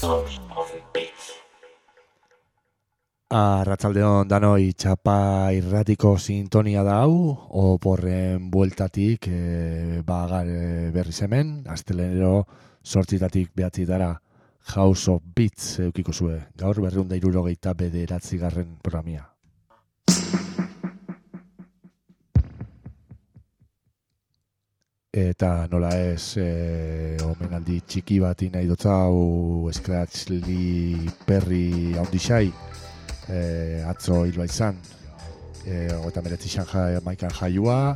Arratsaldeon danoi, txapa irratiko sintonia da hau, oporren bueltatik berriz hemen, astelenero 8:00 9:00 House of Beats eukiko zue, gaur 269. programia. Eta nola ez, omenaldi txiki bat nahi dotzau Scratch Lee Perry haundixai, atzo hilba izan, 39 Jamaikan jaiua,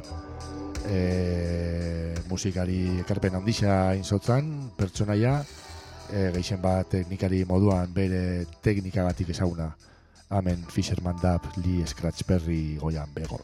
musikari ekarpen handixa inzotzan, pertsonaia, gehien bat teknikari moduan bere teknikagatik ezaguna. Hemen Fisherman Dub Lee Scratch Perry goian bego.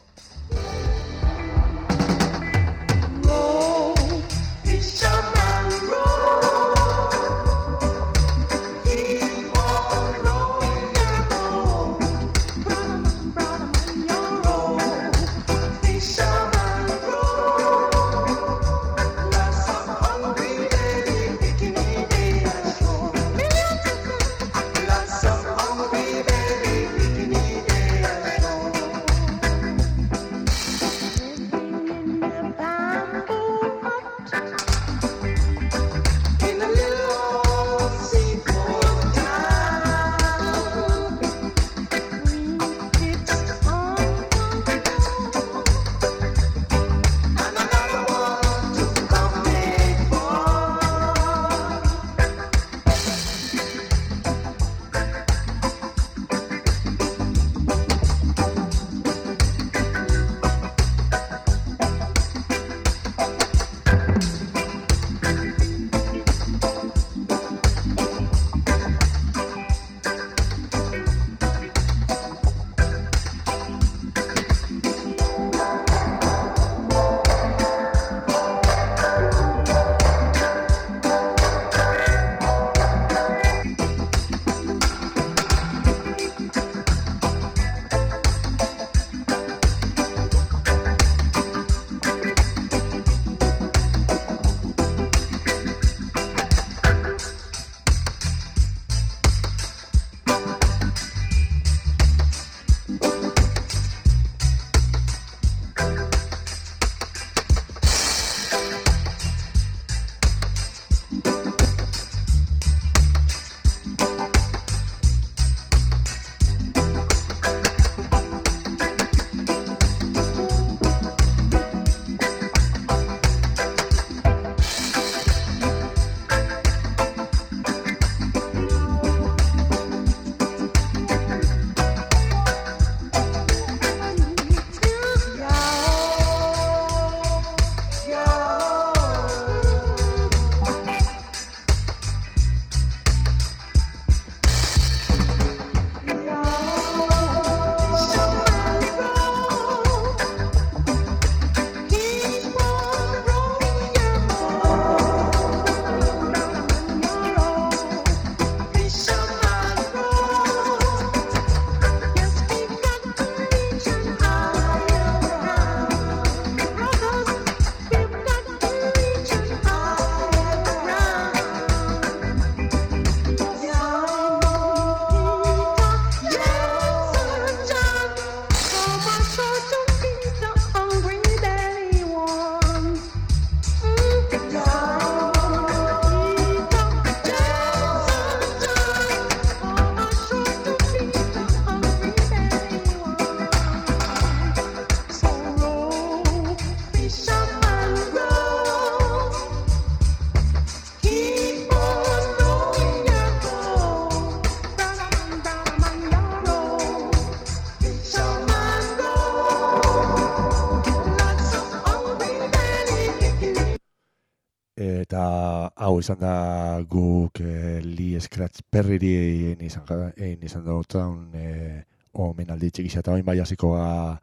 Hau izan da guk Lee Scratch Perryri izan dautzen omenaldi txikisa eta oin bai hasiko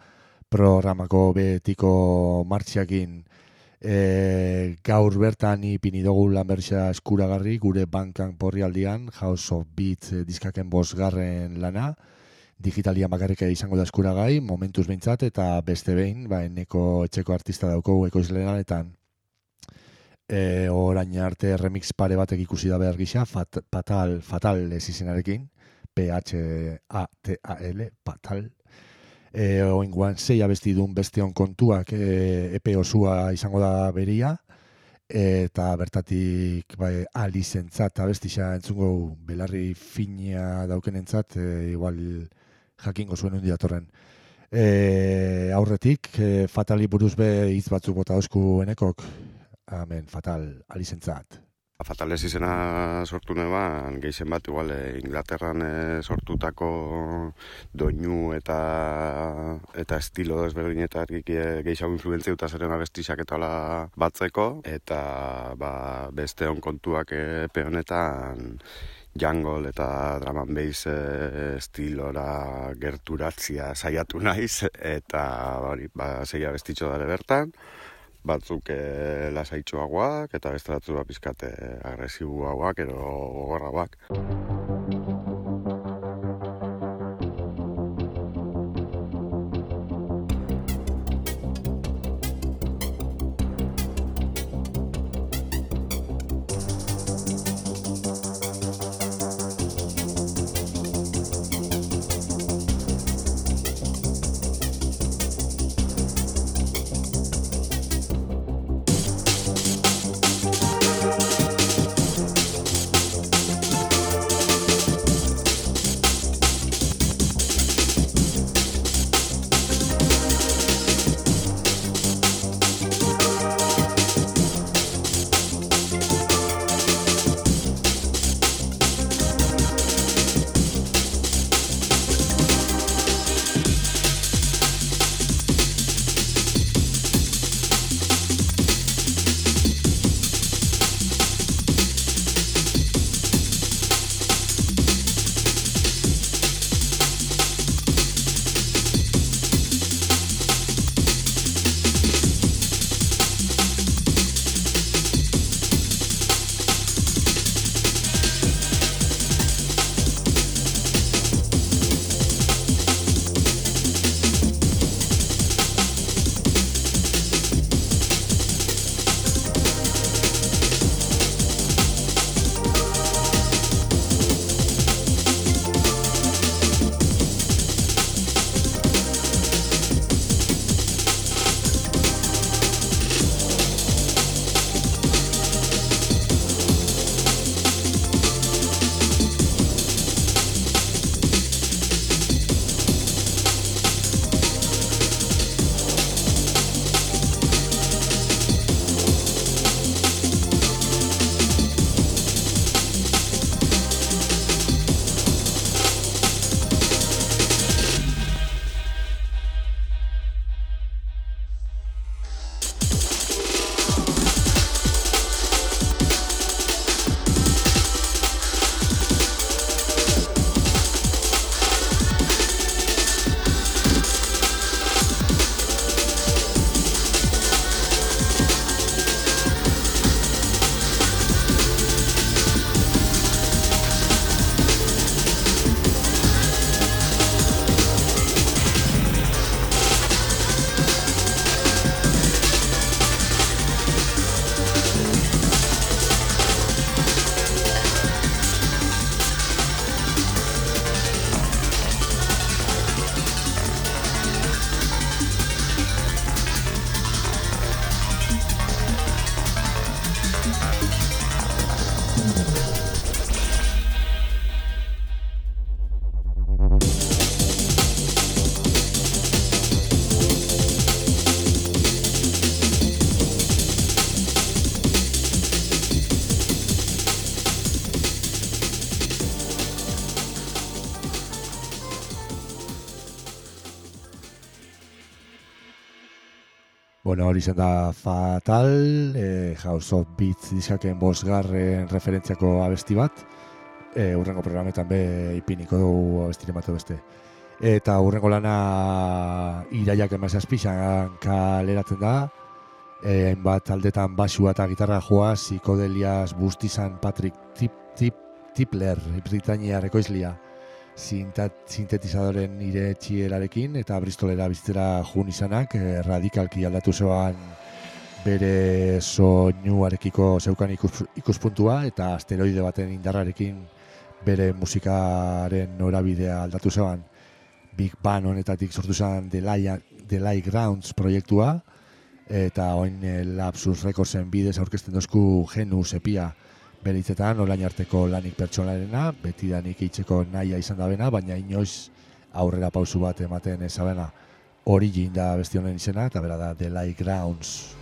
programako betiko martxiakin gaur bertan ipini dugu lan berria eskuragarri gure Bandcamp porrialdian House of Beats diskaken 5. lana digitalian bakarrik izango da eskuragai momentuz behintzat eta beste behin eneko etxeko artista dauko ekoizlenanetan orain arte remix pare batek ikusi da behar gisa, fatal ez izenarekin, P-H-A-T-A-L, fatal. Oinguan 6 abesti duen besteon kontuak epe osua izango da beria, eta bertatik alizentzat abestisa entzungo belarri fina daukenentzat, igual jakingo zuen hundi datorren. Aurretik, fatali buruz be hitz batzuk bota dauzku enekok, amen, fatal, alizentzat. Fatal ez izena sortu neban, gehien bat igual Inglaterran sortutako doinu eta estilo desberdinetarik gehiago influentzia eta zeren abestixak eta batzeko, eta beste on kontuak epe honetan jungle eta drum and bass estilora gerturatzia saiatu naiz, eta sei abestitxo dare bertan, batzuk lasaitxoagoak eta beste batzuk pizkat agresiboagoak edo gogorragoak. Bueno, hori zen da Fatal, House of Beats diskaken 5. referentziako abesti bat. Urrengo programetan be ipiniko dugu abestiren bat beste. Eta urrengo lana iraiak 17 kaleratzen da. Hainbat aldetan basua eta gitarra joa, psikodeliaz bustizan Patrick Tipler, Britaniar ekoizlia, sintetizadoren nire txielarekin eta Bristolera bizitera jun izanak, radikalki aldatu zoan bere soinuarekiko zeukan ikuspuntua eta asteroide baten indarrarekin bere musikaren norabidea aldatu zeban. Big Bang honetatik sortu zen The Light Grounds proiektua eta oin Lapsus Recordsen bidez aurkezten dozku Genus epia bere hitzetan orain arteko lanik pertsonalena, betidanik hitzeko nahia izan da bena, baina inoiz aurrera pausu bat ematen ezabena. Origin da beste honen izena eta bera da The Light Grounds.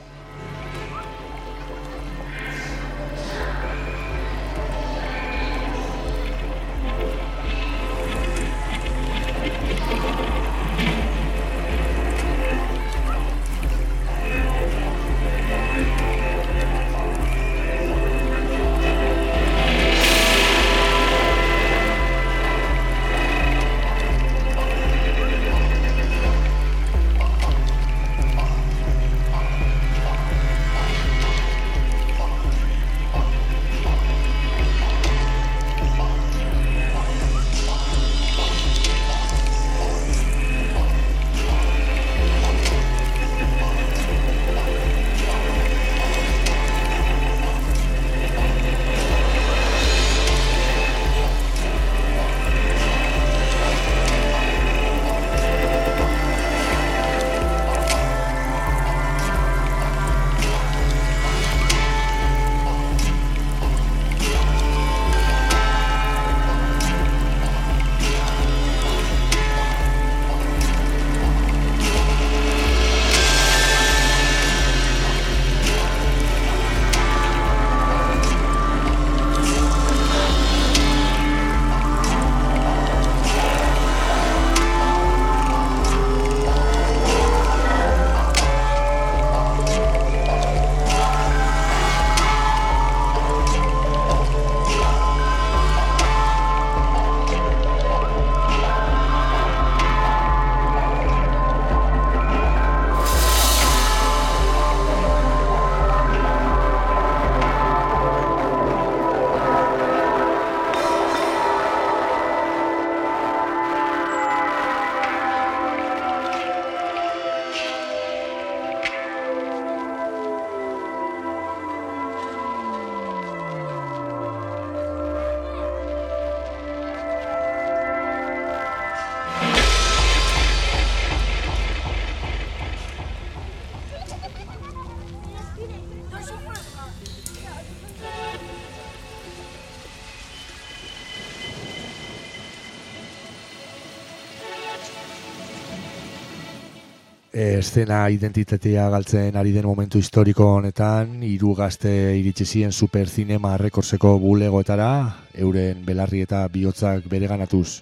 Eszena identitatea galtzen ari den momentu historiko honetan, 3 gazte iritsi ziren Supercinema Recordseko bulegoetara, euren belarri eta bihotzak bereganatuz.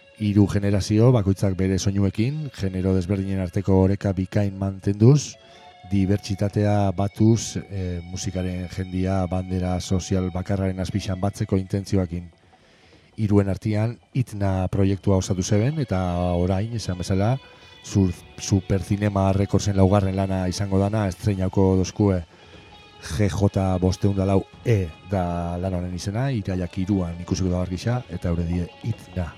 3 generazio, bakoitzak bere soinuekin, genero desberdinen arteko oreka bikain mantenduz, dibertsitatea batuz, musikaren jendia bandera sozial bakarraren azpixan batzeko intentzioakin. 3 artean Itna proiektua osatu zeben eta orain, esan bezala, Supercinema Recordsen 4. lana izango dana estreinako dozkue GJ504E da lan honen izena, iraiak 3an ikusiko da bargisa eta eure die Itna.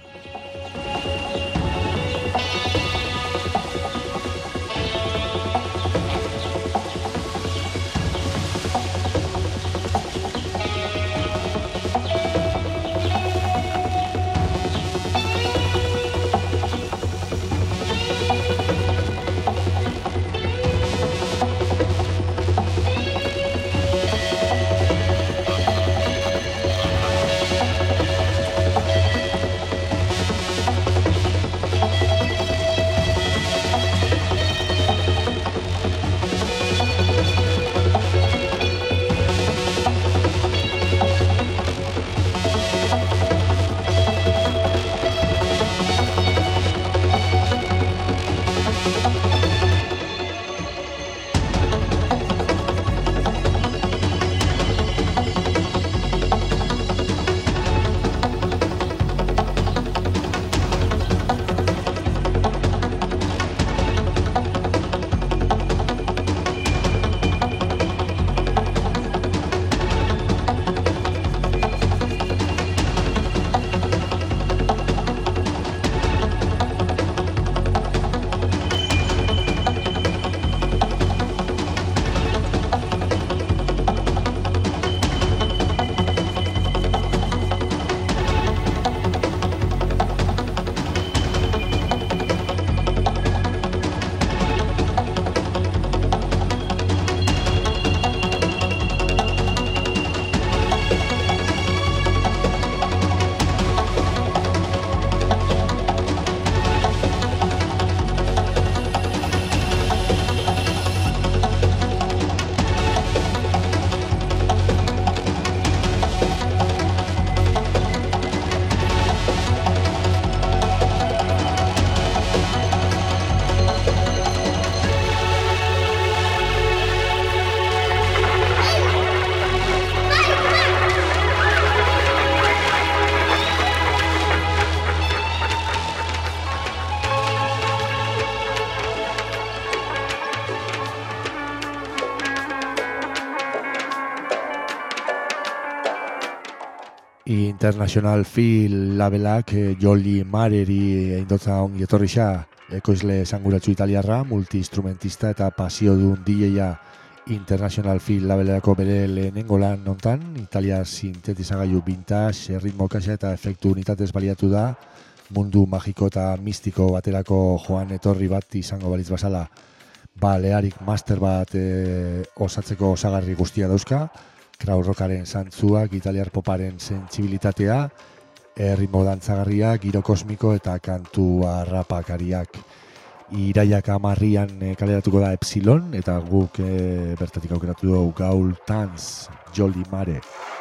International Film labelak Jolly Mareri eindotza ongi etorrixa, ekoizle esanguratsu italiarra, multi-instrumentista eta pasio dun DJ-a International Film labelako bere lehenengo lan nontan, Italia sintetizagailu vintage, ritmo kaxa eta efektu unitatez baliatu da, mundu magiko eta mistiko baterako joan etorri bat izango balitz bazala, balearik master bat osatzeko osagarri guztia dauzka, krautrockaren zantzuak, italiar poparen sentsibilitatea, ritmo dantzagarria, giro kosmiko eta kantu arrapakariak. Iraiak 10 kaleratuko da Epsilon eta guk bertatik aukeratu dugu Gaul Tanz, Jolly Mare.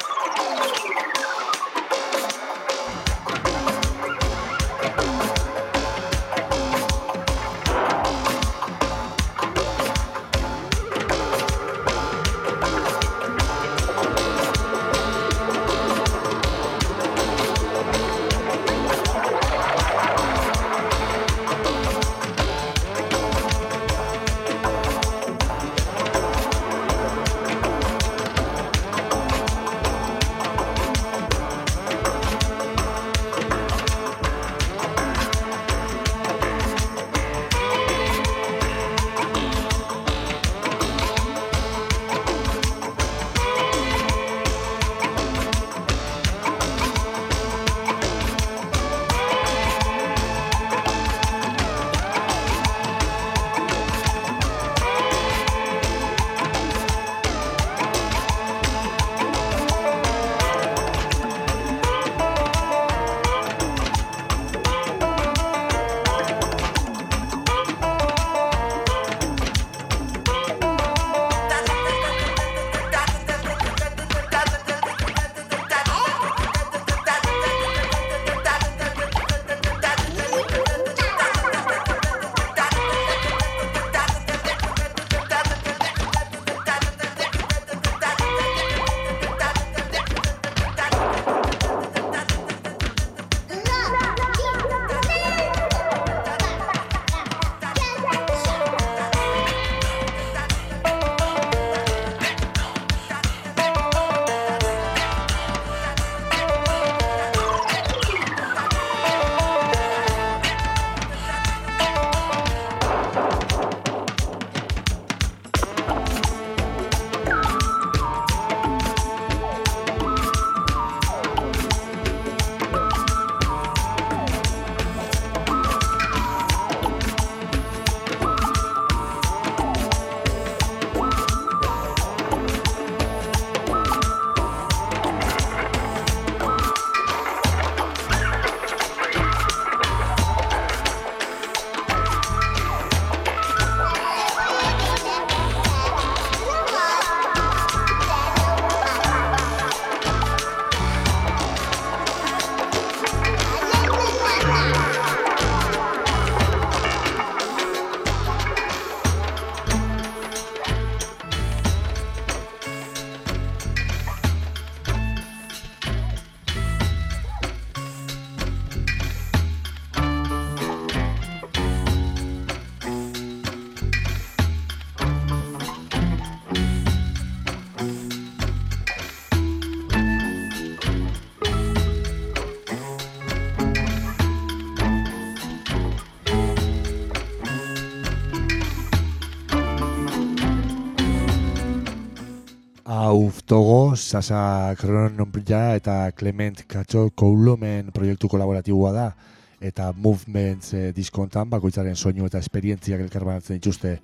Togo, Sasa Kronompria eta Clement Katxo Koulomen proiektu kolaboratiboa da eta Movements diskontan bakoitzaren soinu eta esperientziak elkarbanatzen dituzte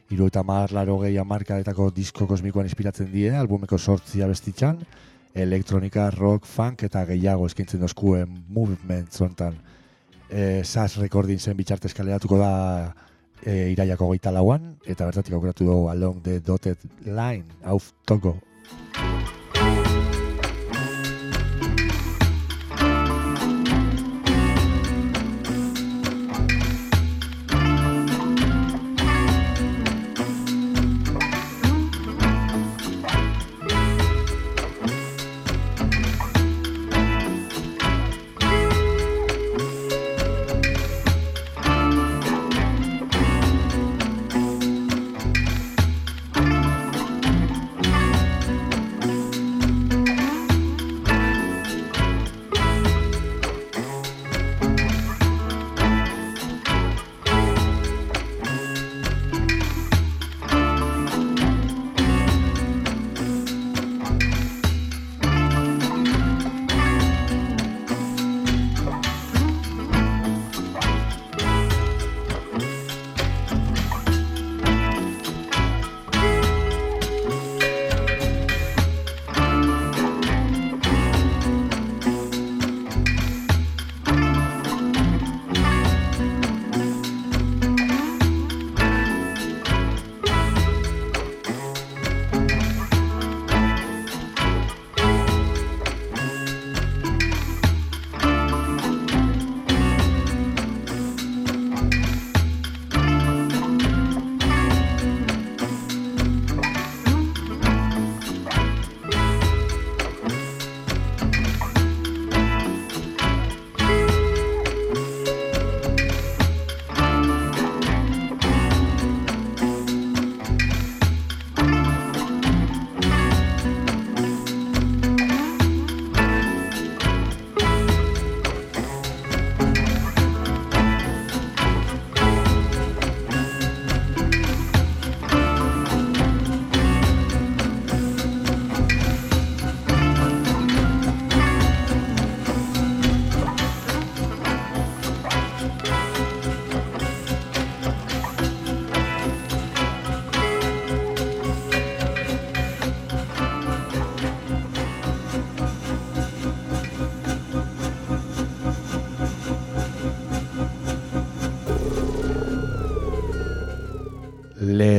70-80 hamarkadetako disko kosmikoan inspiratzen die, albumeko 8 abestitzan, elektronika, rock, funk eta gehiago eskaintzen dozkuen Movements hontan. Sas Recordingsen bitartez kaleratuko da iraiako 24an eta bertatik aukeratu dugu Along the Dotted Line, auf Togo.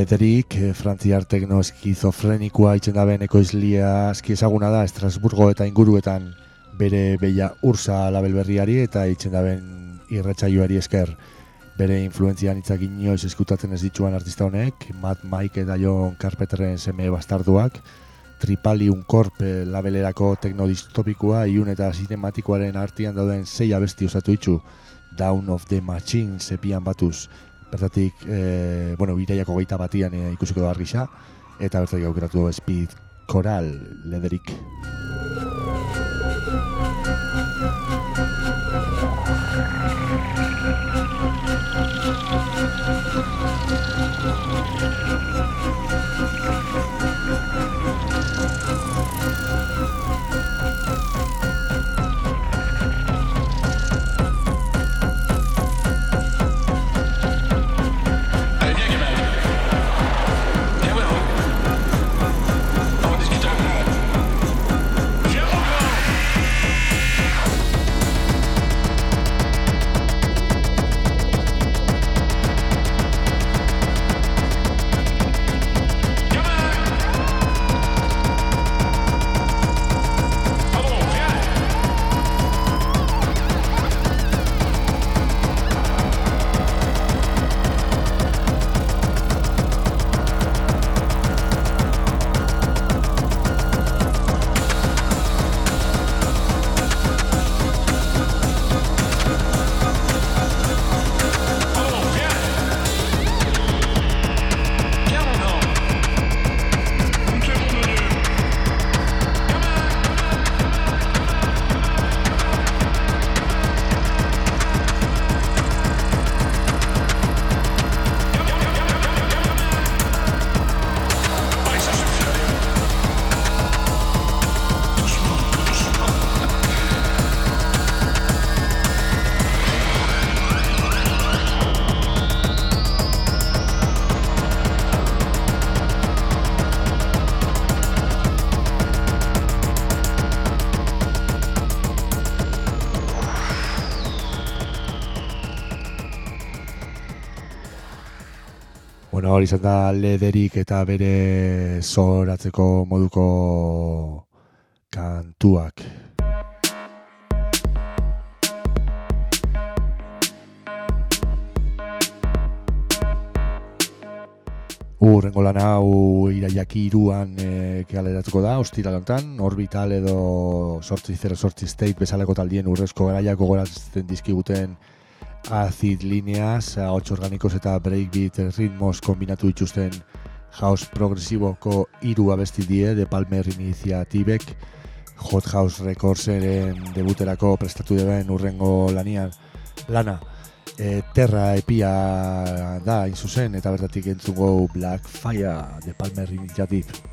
Lederik, frantziar tekno eskizofrenikoa itxendaben ekoizlia aski ezaguna da Estrasburgo eta inguruetan bere beia ursa label berriari eta itxendaben irratsaioari esker. Bere influentzian hitzak inoiz eskutatzen ez dituan artista honek, Matt Mike eta John Carpenterren seme bastarduak, Tripalium Corp labelerako teknodistopikoa ilun eta sinematikoaren artean dauden 6 abesti osatu ditu, Down of the Machines epian batuz. Bertatik, iraiako 21 ikusiko da argisa, eta bertatik aukeratu Speed Coral Lederik. Hori izan da Lederik eta bere zoratzeko moduko kantuak. Urrengo lan hau iraiak 3 kaleratuko da, ostiral honetan, Orbital edo 808 State bezalako taldien urrezko garaiak gogoratzen dizkiguten Acid Lineas, 8 organikos eta breakbeat ritmos kombinatu dituzten house progresiboko 3 abesti die de Palmer Initiatibek, Hot House Recordseren debuterako prestatu deben urrengo lana. Terra epia da hain zuzen eta bertatik entzungo Black Fire de Palmer Initiative.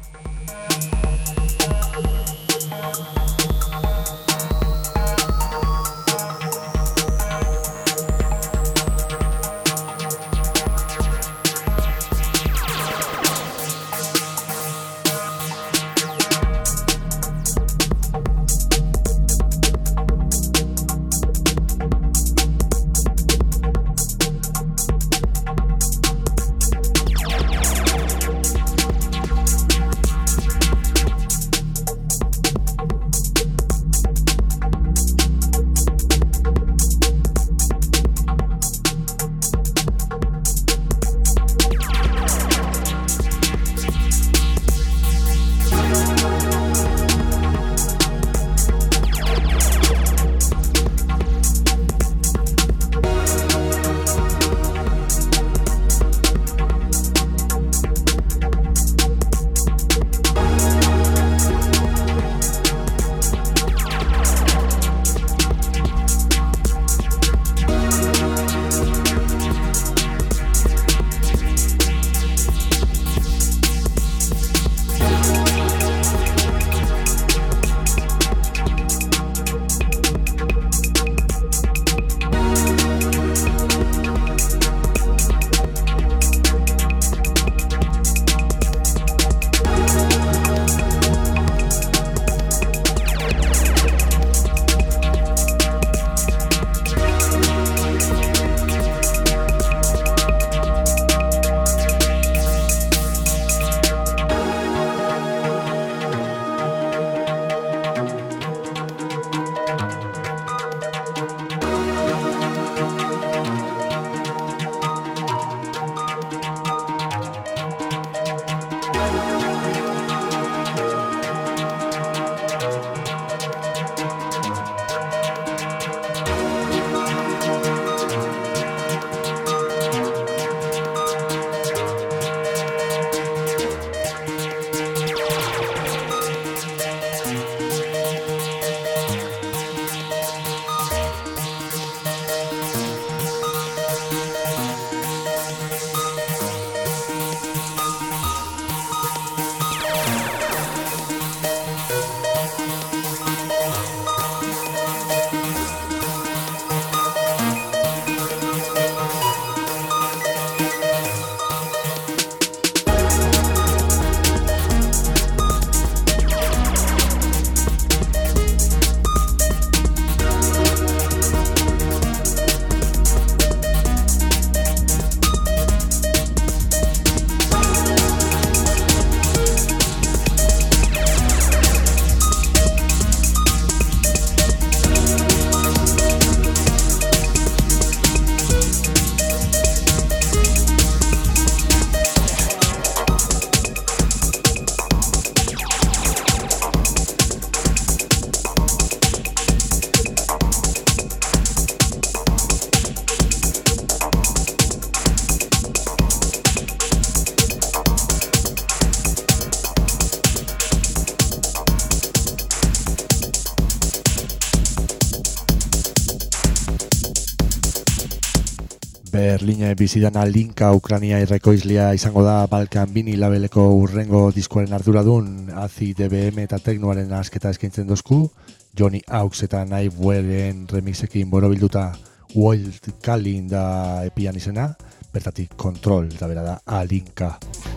Berline bizidana Linka Ukrania irrekoizlia izango da Balkan Bini labeleko urrengo diskoaren arduradun, Azi DBM eta Teknoaren asketa eskaintzen dozku, Johnny Aux eta Nightwareen remixekin borobilduta Wild Calling da epian izena, bertatik Control da bera da Alinka.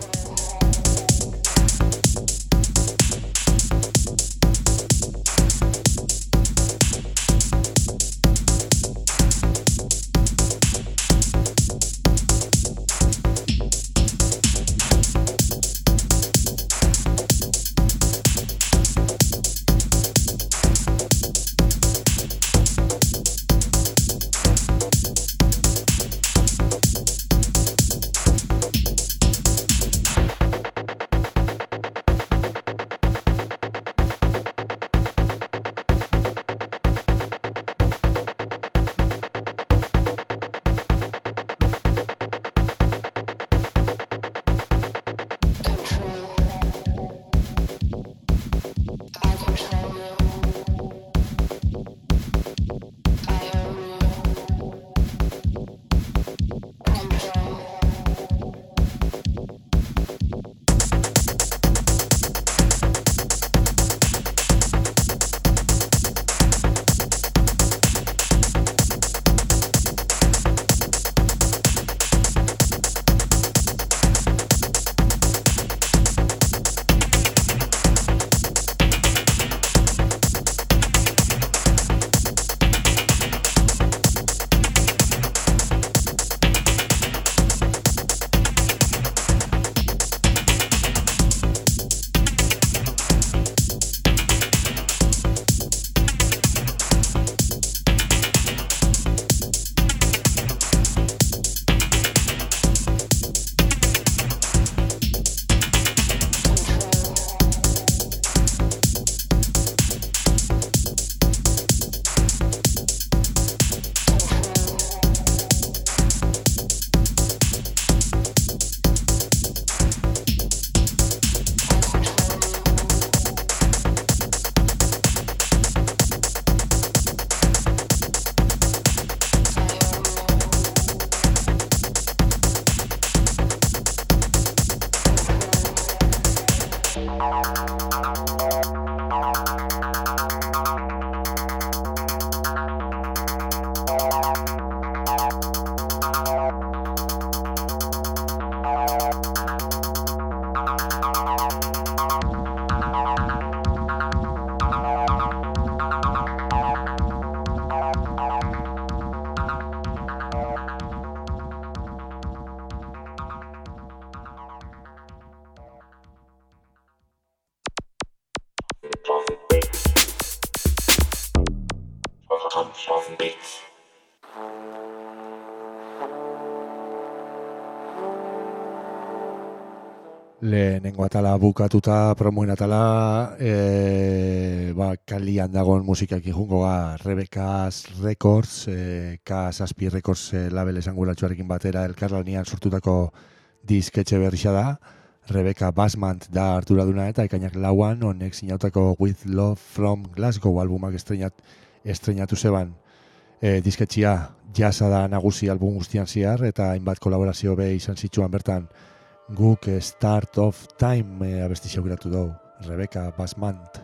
Lehenengo atala bukatuta, promoen atala, kalian dagoen musikak jungo Rebecca's Records, K-Zazpi Records label esanguratsuarekin batera elkarlanian sortutako disketxe berrixa da. Rebecca Basmant da arduraduna eta ekainak lauan, honek sinautako With Love from Glasgow albumak estrenatu zeban. Disketxia jazza da nagusi album guztian ziar eta hainbat kolaborazio be izan zitsuan bertan. Guk Start of Time abesti xauratu dugu, Rebecca Basmant.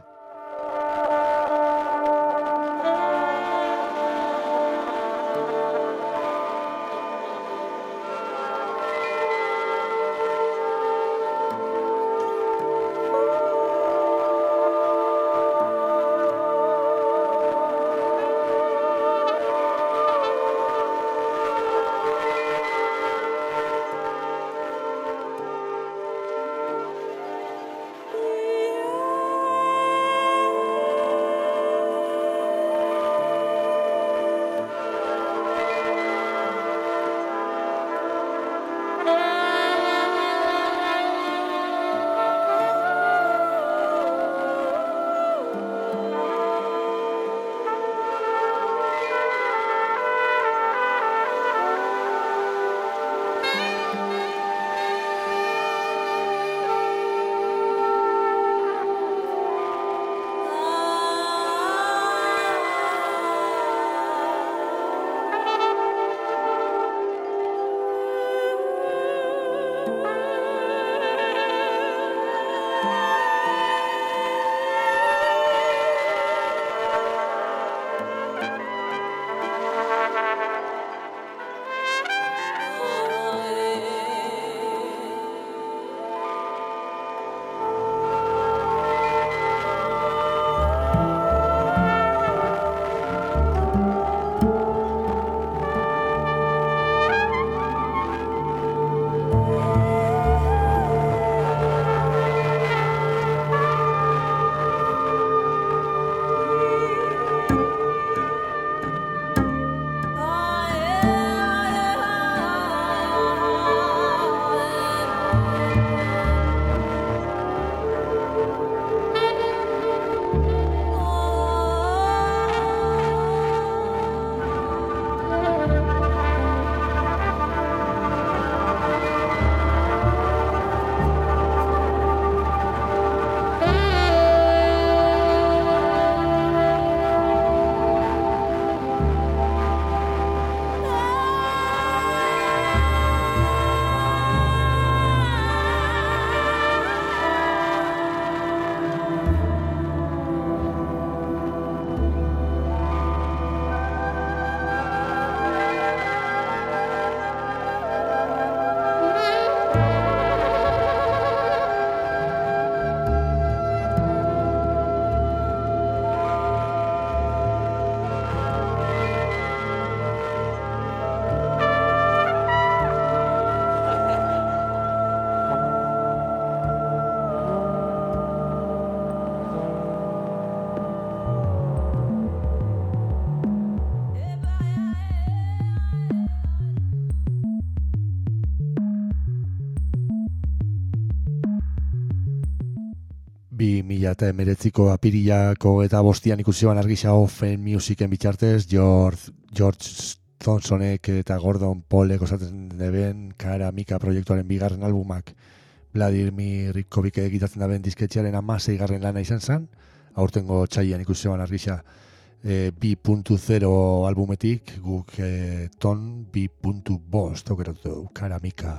2019ko apirilako eta bostian ikusi ban argisa Offen Musicen bitartez, George Thompsonek eta Gordon Paulek osatzen deben Karamika proiektuaren bigarren albumak Vladimir Rivkovik egitatzen daben disketxearen 16. lana izan zen, aurtengo txaian ikusi ban argisa 2.0 albumetik, guk ton 2.5 aukeratu du, Karamika.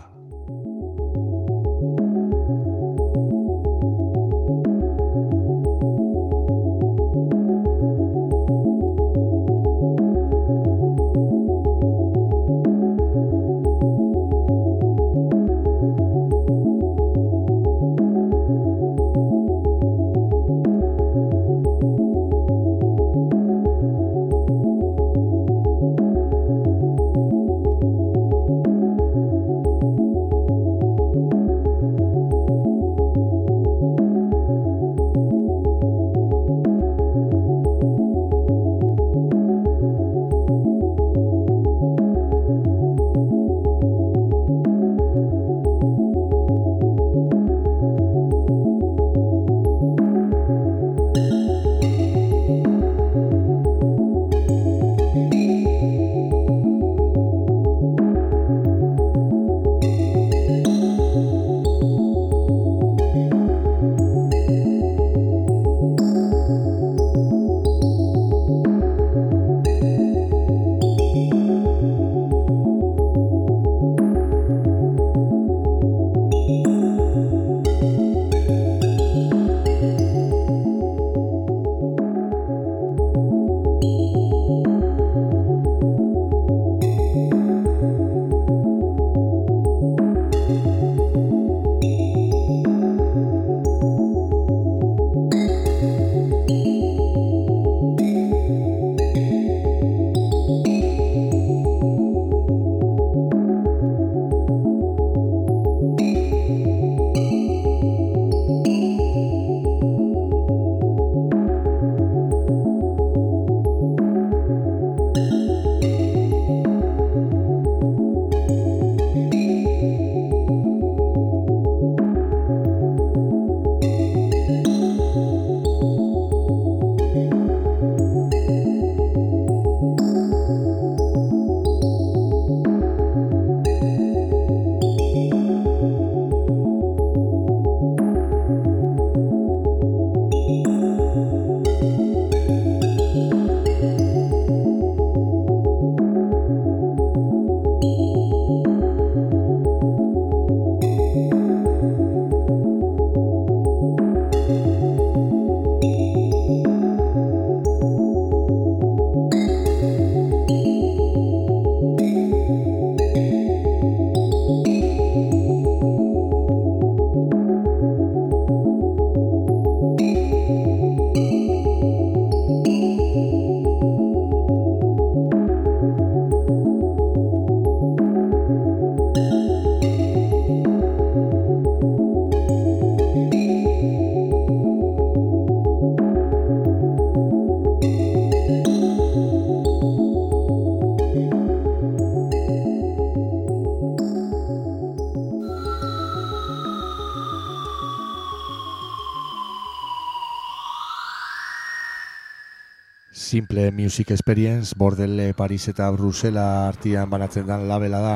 Simple Music Experience, Bordele, Paris eta Brusela artean banatzen dan labela da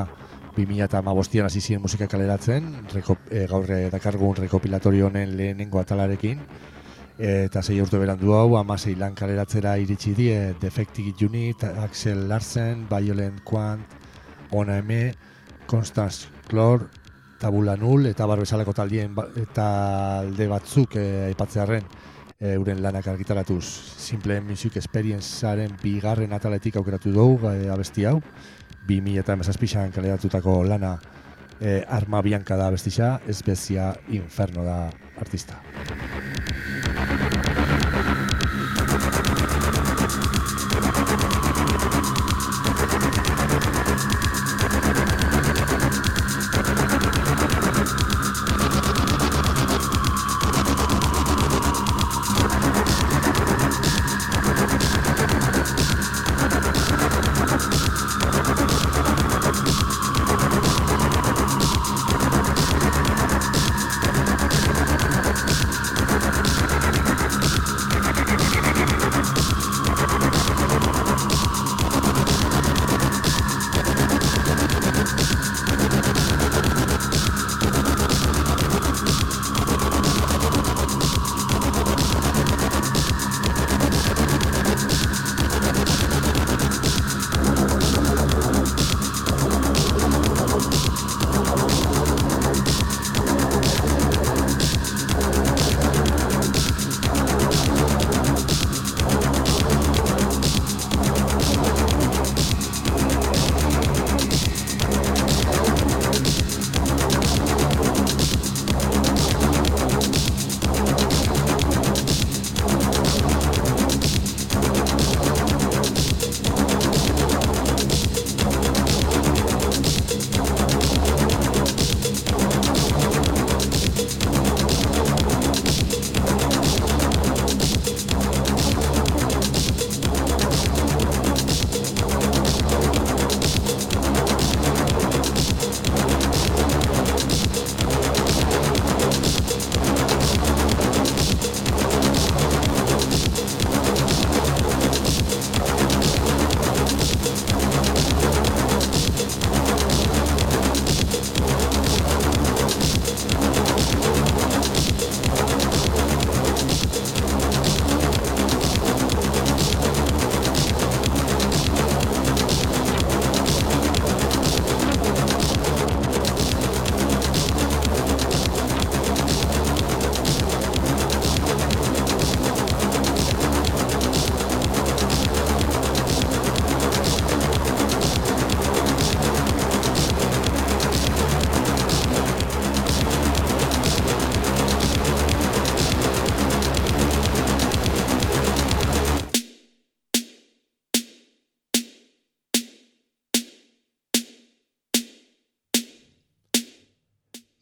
2015an hasi ziren musika kaleratzen, gaur dakargun rekopilatorio honen lehenengo atalarekin, eta 6 urte berandu hau 16 lan kaleratzera iritsi die Defective Unit, Axel Larsen, Violent Quant, Ona M, Constance Clore, Tabula Null eta bar bezalako talde batzuk aipatzearren euren lanak argitaratuz. Simple Music Experiencearen bigarren ataletik aukeratu dugu abesti hau, 2017an kaleratutako lana Arma Bianca da abestisa, Espezia Inferno da artista.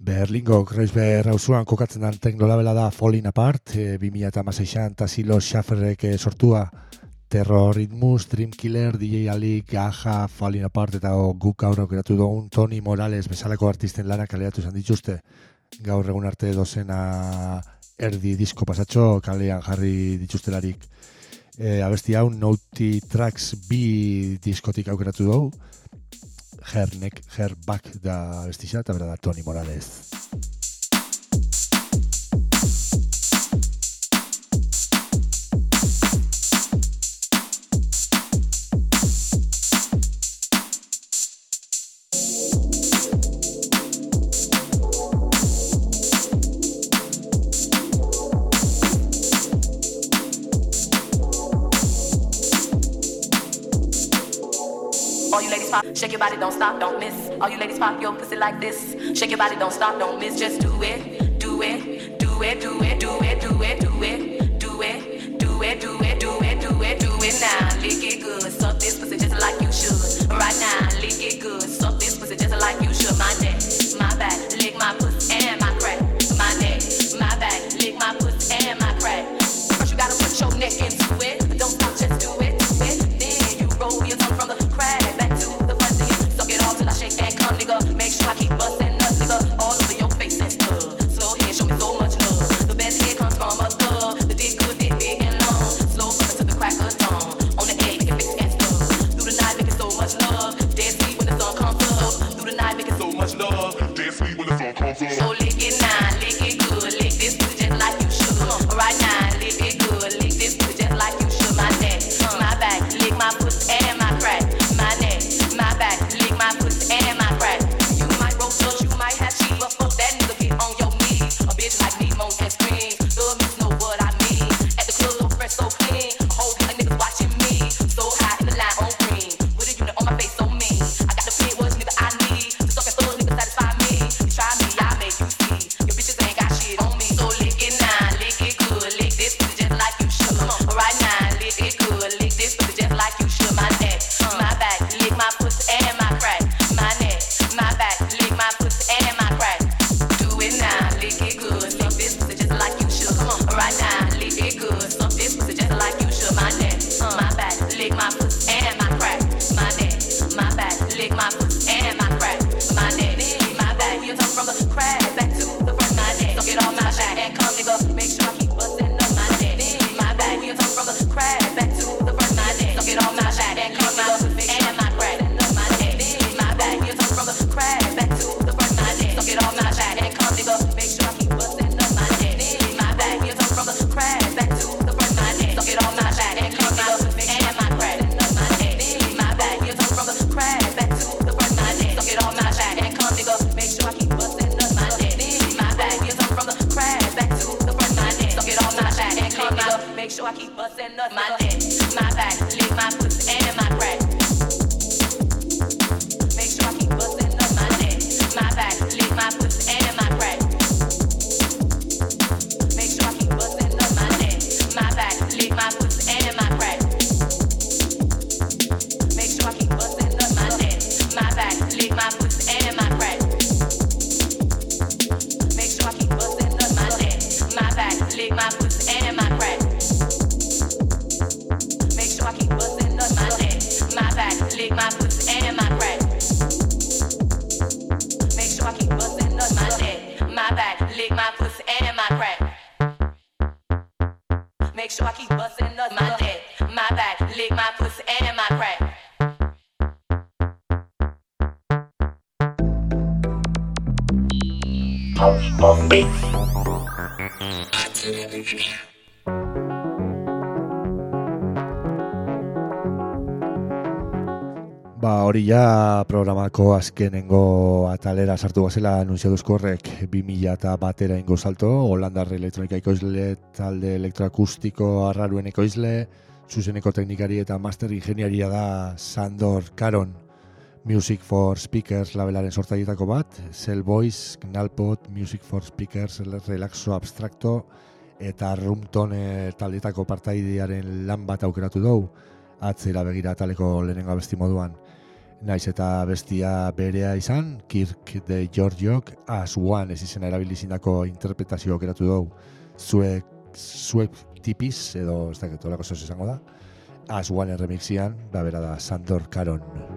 Berlingo Kreuzberg auzoan kokatzen den teknolabela da Falling Apart, 2016an Tasilo Schafferrek sortua, Terror Ritmus, Dreamkiller, DJ Alik, Aja, Falling Apart eta guk gaur aukeratu dugun Toni Morales bezalako artisten lanak kaleratu izan dituzte. Gaur egun arte dozena erdi disko pasatxo kalean jarri dituztelarik. Abesti hau Naughty Tracks B diskotik aukeratu dugu. Her Neck, Her Back da abestixa eta bera da Toni Morales. Shake your body, don't stop, don't miss. All you ladies pop your pussy like this. Shake your body, don't stop, don't miss. Just do it, do it, do it, do it, do it, do it, do it, do it, do it, do it, do it, do it, do it now. Lick it good, suck this pussy just like you should. Right now, lick it good, suck this pussy just like you should. My neck, my back, lick my pussy and my crack. My neck, my back, lick my pussy and my crack. First you gotta put your neck into it. Don't stop, just do it, do it. Then you roll your tongue from the crack back to the front. Suck it all till I shake and come, nigga. Make sure I keep bustin' nuts, nigga. All over your face and stuff. Slow head, show me so much love. The best head comes from a thug. The dick good, dick big and long. Slow coming to the crack of dawn. On the egg, make it fix and stuff. Through the night, make it so much love. Dead sweet when the sun comes up. Through the night, make it so much love. Dead sweet when the sun comes up. So lick it now, lick it good. Lick this pussy just like you should. Right now, lick it good. Lick this pussy just like you should. My neck, my back, lick my pussy and my crack. My neck, my back, lick my pussy and my crack. You might roll touch, you might have cheese, but fuck that nigga, get on your knees. A bitch like me, moans and screams. Love me, know what I mean. At the club, so fresh, so clean. A whole lot of niggas watching me. So high in the line on green. With a unit on my face, so mean. I got the fit, what nigga I need. The suck and thug nigga satisfy me. You try me, I make you see. Your bitches ain't got shit on me. So lick it now, lick it good. Lick this pussy just like you should. Right now, lick it good. Lick this pussy just like you should. My neck, my back, lick my pussy and my crack. My neck, my back, lick my pussy and my crack. Do it now, lick it good. Suck this pussy just like you should. Right now, lick it good. Suck this pussy just like you should. My neck, my back, lick my pussy and my crack. My neck, my back, lick my pussy and my crack. My neck, my back, you turn from the crack back to the front. My neck, suck it on my back and come, nigga. Make sure I keep bustin' up. My neck, my back, you turn from the crack back to the front. My neck, suck it on my back and come, nigga. And my crack. My neck, my back, you turn from the crack back to the front. My neck, suck it on my back and come, nigga. Make sure I keep bustin' up. My neck, my back, you turn from the crack back to the front. My neck, suck it on my back and come, nigga. And my crack. My neck, my back, you turn from the crack back to the front. My neck, suck it on my back and come, nigga. Make sure I keep bustin' up. My neck, my back, you turn from the crack back to the front. My neck, suck it on my back and come, nigga. Make sure I keep bustin' up. My neck, my back, lick my pussy and my crack. Make sure I keep bustin' up. My neck, my back, lick my pussy and my crack. Make sure I keep bustin' up. My neck, my back, lick my pussy and my crack. Make sure I keep bustin' up. My neck, my back, lick my pussy and my crack. Make sure I keep bustin' up. My neck, my back, lick my pussy and my crack. Make sure I keep bustin' up. My neck, my back, lick my pussy and my crack. Make sure I keep bustin' up. My neck, my back, lick my pussy and my crack. Make sure I keep bustin' up. My neck, my back, lick my pussy and my crack. Bombay. Hori ja programako azkenengo atalera sartu gazela anunciaduzko horrek 2001 ingo salto, Holandarre elektronika ekoizle, talde elektroakustiko arraruen ekoizle, zuzeneko teknikari eta master ingeniaria da Sandor Caron. Music for Speakers labelaren sortzaileetako bat, Cell Voice, Knallpot, Music for Speakers, Relaxo Abstracto eta Rumtone taldeetako partaidearen lan bat aukeratu dugu, atzera begira taleko lehenengo abesti moduan. naiz eta bestia berea izan, Kirk de Georgiok As One ez izena erabilizindako interpretazio aukeratu dugu. Zuek tipiz, edo ez dakit olako zoz izango da, As One remixian, bera da Sandor Caron.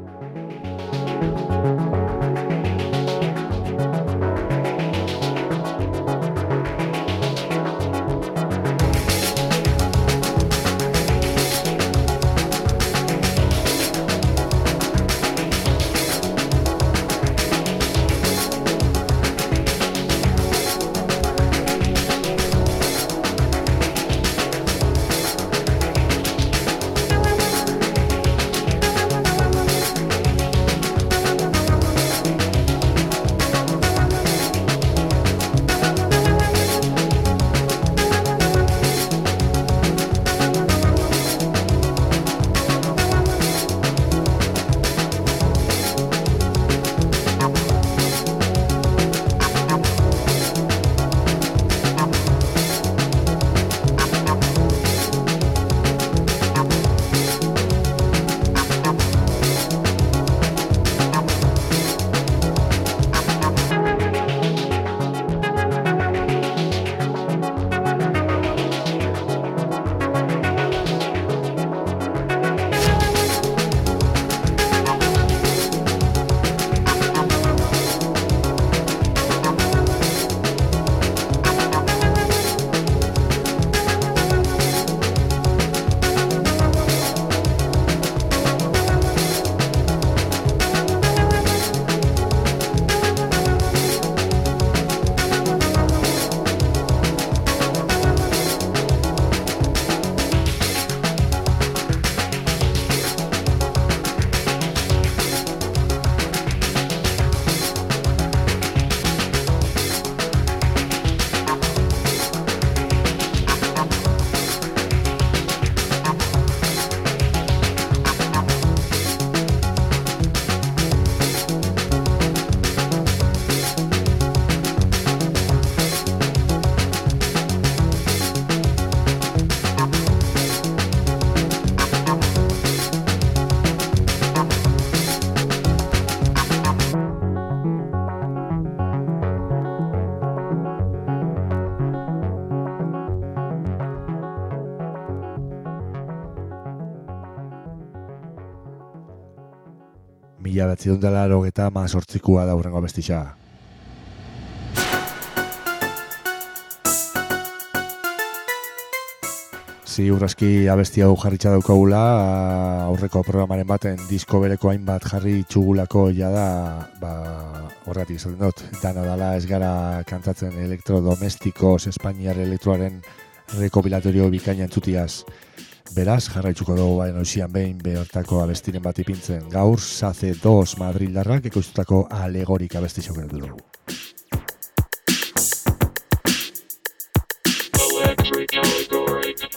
Mila batziondela erogeta mazortzikua da hurrengo abestitxa. Ziurraski abesti hau jarritxa daukagula, aurreko programaren baten disko bereko hainbat jarri txugulako jada, horretik izaten dut, dana dala ez gara kantatzen elektrodomestikos Espainiar elektroaren rekopilatorio bikaina entzutiaz. Beraz, jarraitzuko dugu baina oisian behin behartako abestiren bat ipintzen. Gaur, Sace 2 Madrildarrak ekoiztutako Alegorik abesti xaukeratu dugu. Electric Allegoric.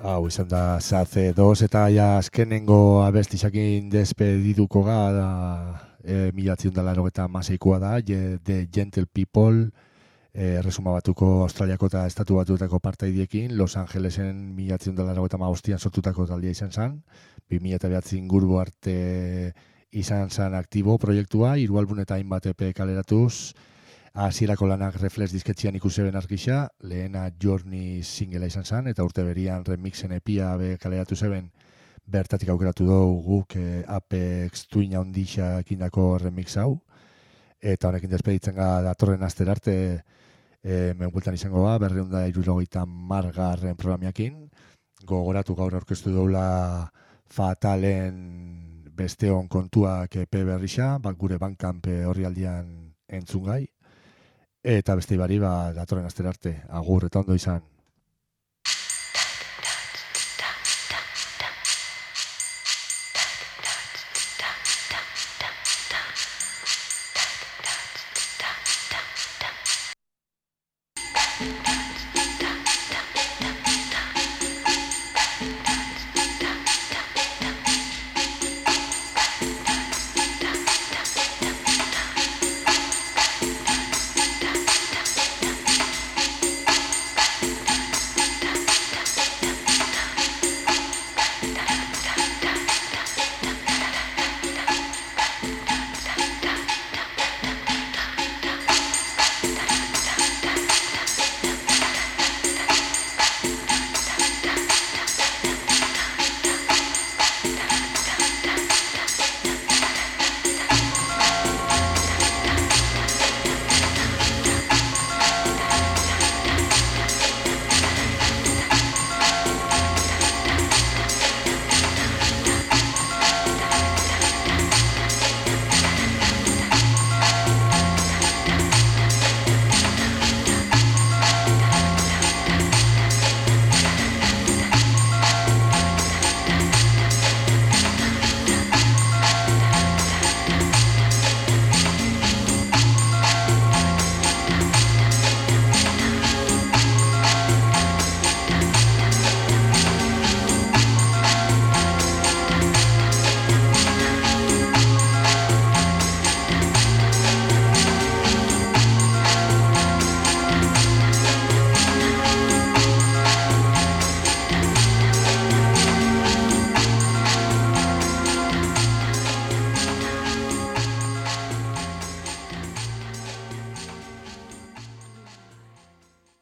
Hau izan da Sace 2 eta ja azkenengo abestizakin despediduko da 1986koa da, The Gentle People, Erresuma Batuko, Australiako eta Estatu Batuetako partaidiekin, Los Angelesen 1985an sortutako taldea izan zen, 2009 inguru arte izan zen aktibo proiektua, 3 album eta hainbat EP kaleratuz, hasierako lanak Reflex disketxian ikuseben argisa, lehena Journey singela izan zen, eta urte berian remixen epia kaleratu zeben, bertatik aukeratu dugu guk Apex Twin Handixa ekindako remix hau, eta honekin despeditzen datorren aster arte menbueltan izango ba, 270 programiakin, gogoratu gaur aurkeztu doula Fatalen besteon kontuak EP berrixa, gure Bandcamp horri aldian entzungai, eta beste ibari datorren aster arte, agur eta ondo izan.